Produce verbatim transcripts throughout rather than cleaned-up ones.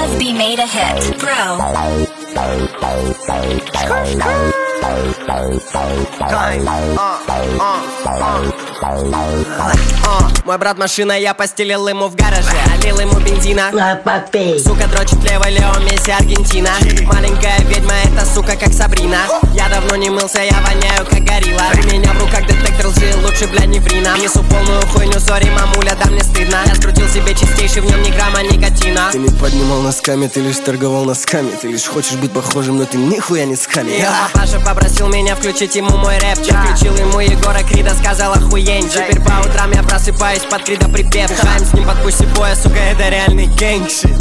Will be made a hit, bro. Мой брат машина, я постелил ему в гараже. Олил ему бензина. Сука дрочит левой, Лео Месси, Аргентина. Маленькая ведьма, эта сука как Сабрина. Я давно не мылся, я воняю как горилла. У меня в руках детектор лжи, лучше бля не врина. Несу полную хуйню, сори, мамуля, да мне стыдно. Я скрутил себе чистейший, в нем ни грамма никотина. Ты не поднимал носками, ты лишь торговал носками. Ты лишь хочешь быть похожим, но ты нихуя не сками. И папаша попросил меня включить ему мой рэпчик. Включил ему Егора Крида, сказал охуень. Теперь по утрам я просыпаюсь под Крида припев. Хаем с ним под пусть боя, сука, это реальный гэнг-шит.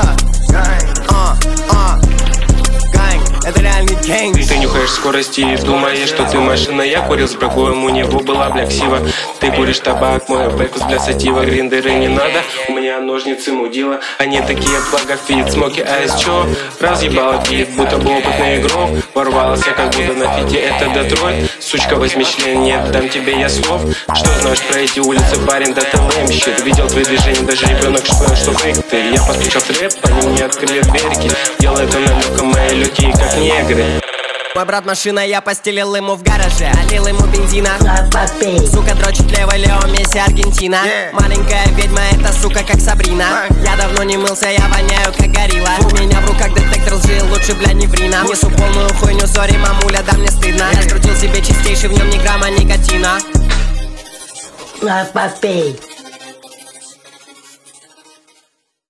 Это реальный гэнг. Ты нюхаешь скорости и думаешь, что ты машина. Я курил с бракуем, у него была бля ксива. Ты куришь табак, мой бэкус для сатива. Гриндеры не надо, у меня ножницы мудила. Они такие благофит, смоки айс, чё? Разъебала пит, будто бы опытный игрок. Ворвался, как будто на фите, это Детройт. Сучка, возьми член, нет, дам тебе я слов. Что знаешь про эти улицы, парень, да ты лэмщит. Видел твои движения, даже ребенок понял, что фейк ты. Я постучал в рэп, они мне открыли дверки. Делал это на легком, мои легкие как негры. Мой брат машина, я постелил ему в гараже. Олил ему бензина. Сука дрочит левой, Лео Месси, Аргентина. Маленькая ведьма, эта сука как Сабрина. Я давно не мылся, я воняю как горилла. У меня в руках детектор лжи, лучше бля не врина. Несу полную хуйню, сори, мамуля, да мне стыдно. Я скрутил себе чистейший, в нем ни грамма никотина. Папей.